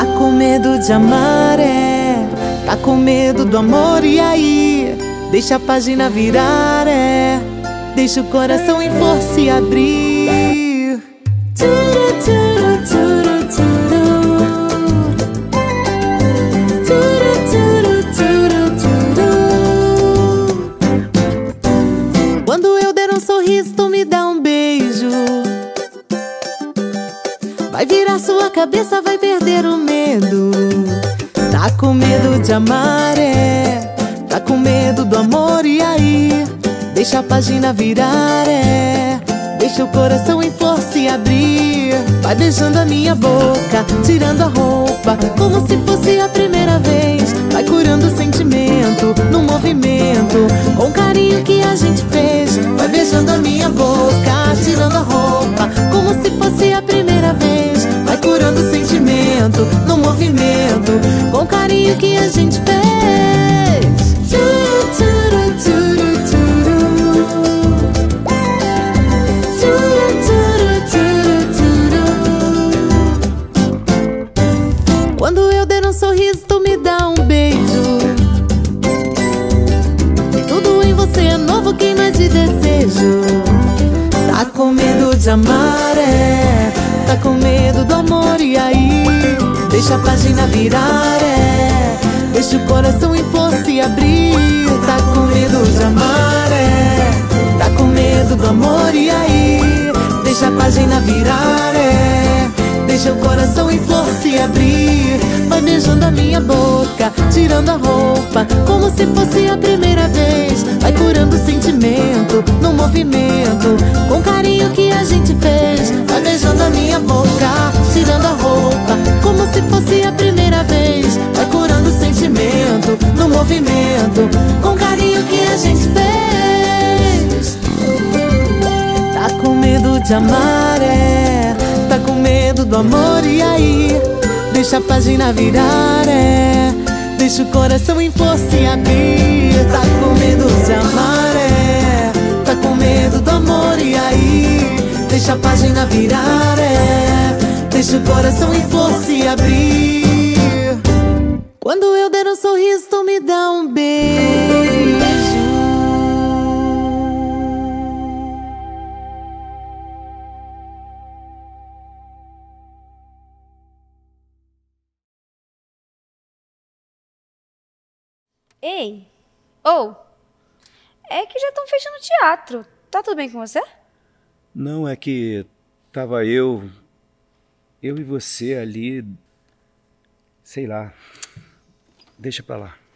Tá com medo de amar, é? Tá com medo do amor, e aí? Deixa a página virar, é? Deixa o coração em flor se abrir. Turu, turu, turu, turu. Turu, turu, turu, turu. Quando eu der um sorriso, tu me dá um beijo. Vai virar sua cabeça, vai perder o medo. Tá com medo de amar, é? Tá com medo do amor, e aí? Deixa a página virar, é? Deixa o coração em flor se abrir. Vai beijando a minha boca, tirando a roupa, como se fosse a primeira vez. Vai curando o sentimento, no movimento, com o carinho que a gente fez. Vai beijando a minha boca, tirando a roupa, como se fosse a primeira vez. Vai curando o sentimento, no movimento, com o carinho que a gente fez. Turu, turu, turu, turu. Turu, turu, turu, turu. Quando eu der um sorriso, tu me dá um beijo. Tudo em você é novo, queima de desejo. Tá com medo de amar, é? Tá com medo do amor, e aí? Deixa a página virar, é? Deixa o coração em flor se abrir. Tá com medo de amar, é? Tá com medo do amor, e aí? Deixa a página virar, é? Deixa o coração em flor se abrir. Vai beijando a minha boca, tirando a roupa, como se fosse a primeira vez. Vai curando o sentimento, no movimento, com o carinho que a gente fez. Vai beijando a minha boca, tirando a roupa, como se fosse a primeira vez. Vai curando o sentimento, no movimento, com o carinho que a gente fez. Tá com medo de amar, é? Tá com medo do amor, e aí? Deixa a página virar, é? Deixa o coração em flor se abrir. Tá com medo de amar, é? Tá com medo do amor, e aí? Deixa a página virar, é? Deixa o coração em flor se abrir. Quando eu der um sorriso, tu me dá um beijo. Ei, é que já estão fechando o teatro. Tá tudo bem com você? Não, é que tava eu e você ali, sei lá, deixa pra lá.